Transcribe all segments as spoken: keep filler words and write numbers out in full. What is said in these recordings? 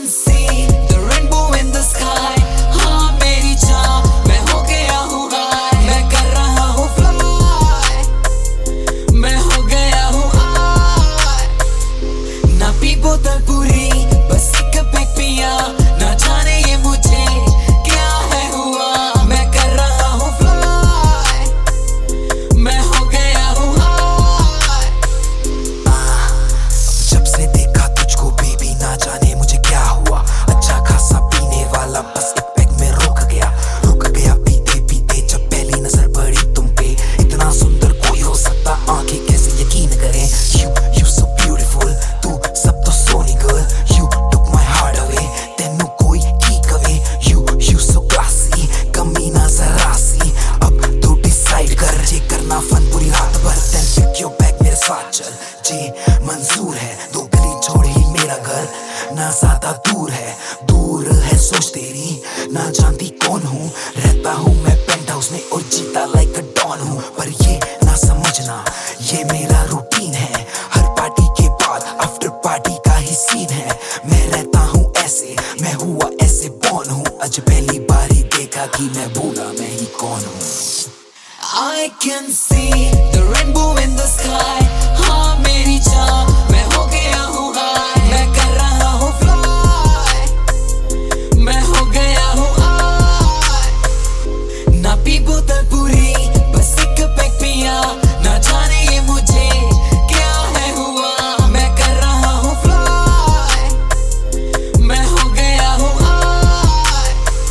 can see the rainbow in the sky. हाँ मेरी जान, मैं हो गया हूँ high. मैं कर रहा हूँ fly. मैं हो गया हूँ high. ना पी बोतल पूरी, बस एक पैक पिया. ना जाने ये मुझे क्या है हुआ. मैं कर रहा हूँ fly. मैं हो गया हूँ high. जब से देखा तुझको बेबी, ना जाने मुझे क्या हुआ. अच्छा खासा पीने वाला, बस एक पैक में रुक गया. रुक गया पीते पीते जब पहली नजर पड़ी तुम पे. इतना सुंदर कोई हो सकता, आंखें कैसे यकीन करें. You, you so beautiful, तू सब तो Soni girl. You took my heart away, तेनू कोई की कवे. You, you so classy, कमी ना जरा सी. अब तू डिसाइड कर, जे करना फन पूरी रात भर. Then pick your bag, मेरे साथ चल, जे मंजूर है. दो गली छोड़ ही मेरा घर, ना ज्यादा दूर है. दूर है सोच तेरी, ना जानती कौन हूँ. रहता हूँ मैं पेंट हाउस में और जीता लाइक अ डॉन हूँ. पर ये ना समझना, ये मेरा रूटीन है. हर पार्टी के बाद आफ्टर पार्टी का ही सीन है. मैं रहता हूँ ऐसे, मैं हुआ ऐसे बॉर्न हूँ. आज पहली बार ही देखा कि मैं भूला मैं ही कौन हूँ. I can see the rainbow in the sky. हाँ मेरी जान, मैं हो गया हूँ high. मैं कर रहा हूँ fly. मैं हो गया हूँ high. ना पी बोतल पूरी, बस एक पैक पिया. ना जाने ये मुझे क्या है हुआ. मैं कर रहा हूँ fly. मैं हो गया हूँ high.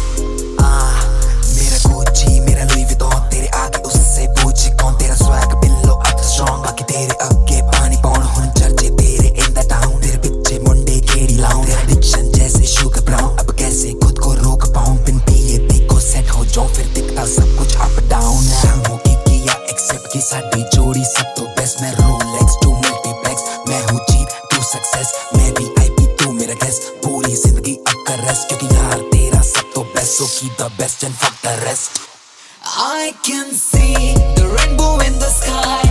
मेरा गुच्ची, मेरा लुई विटॉन, तेरे आगे उससे पूछे कौन. तेरा स्वैग बिल्लो अप स्ट्रॉन्ग, बाकी तेरे अगे पानी पौन. हुन चर्चे तेरे इन द टाउन, तेरे पीछे मुंडे केड़ी लाऊं. तेरा डिक्शन जैसे शुगर ब्राउन, अब कैसे खुद को रोक पाऊं. बिन पिए पी को सेट हो जाऊं, फिर दिखता सब कुछ अप डाउन. हमो की किया एक्सेप्ट की साडी जोड़ी सब तो बेस्ट. मैं रोलेक्स टू मल्टीप्लेक्स, मैं हूँ जीत तू सक्सेस. मैं भी आई पी तू मेरा गेस्ट, पूरी जिंदगी अब कर रेस्ट. क्योंकि यार तेरा सब तो best, so keep the best and fuck the rest. I can see the rainbow in the sky.